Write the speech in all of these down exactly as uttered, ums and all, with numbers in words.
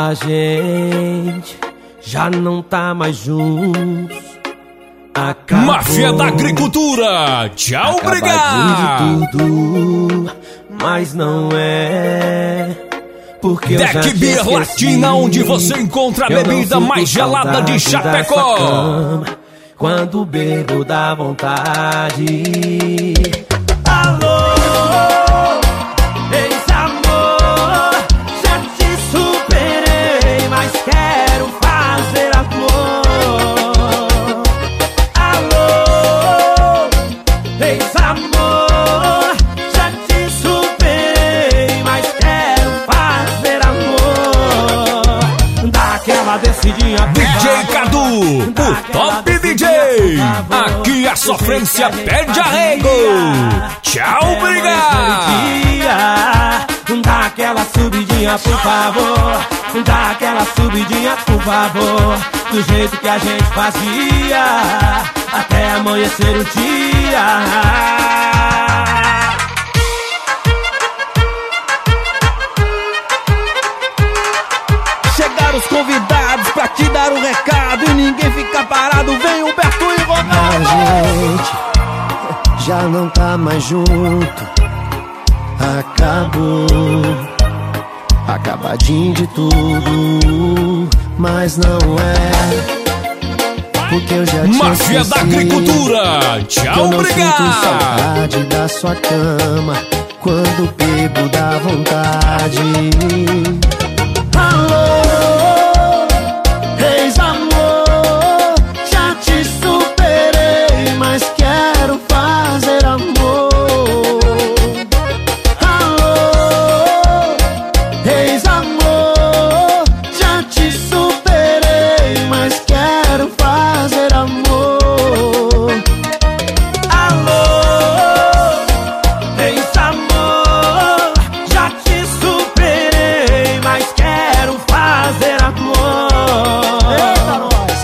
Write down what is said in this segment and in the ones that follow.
A gente já não tá mais juntos. Acabou. Máfia da Agricultura, tchau, obrigado. De tudo, mas não é porque eu já Deck te Beer esqueci. Latina, onde você encontra a Eu não bebida sinto mais gelada saudade de Chapecó. dessa cama, quando bebo dá vontade. Alô, ex-amor, já te superei, mas quero fazer amor. Alô, ex-amor, já te superei, mas quero fazer amor. Dá aquela descidinha, D J Cadu, o top D J. Aqui a sofrência pede arrego. Tchau, obrigado. Dá aquela subidinha, por favor. Dá aquela subidinha, por favor. Do jeito que a gente fazia, até amanhecer o dia. Chegaram os convidados pra te dar um recado e ninguém fica parado, vem Humberto e Ronaldo. A gente já não tá mais junto. Acabou, acabadinho de tudo, mas não é porque eu já te Máfia esqueci. da Agricultura, Que eu tchau, não sinto obrigado. saudade da sua cama, quando bebo dá vontade. Alô, ex-amor, já te superei, mas quero fazer amor. Alô, ex-amor, já te superei, mas quero fazer amor. Alô, ex-amor, já te superei, mas quero fazer amor. Eita, nós!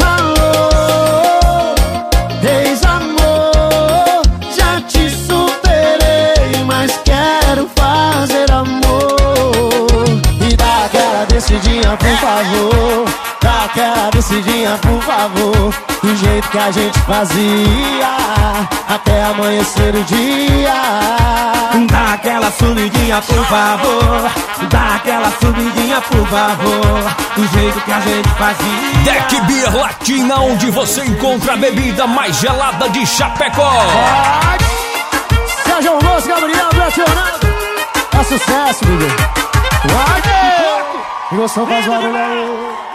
Alô, ex-amor, já te superei, mas quero fazer amor. E dá aquela descidinha, por favor. Dá aquela descidinha, por favor. Do jeito que a gente fazia, até amanhecer o dia. Dá aquela subidinha, por favor. Dá aquela subidinha, por favor. Do jeito que a gente fazia. Deck Beer Latina, onde você encontra a bebida mais gelada de Chapecó. Sérgio Alonso, Gabriel, Bracionado. É sucesso, bebê. Vai! Emoção faz barulho aí.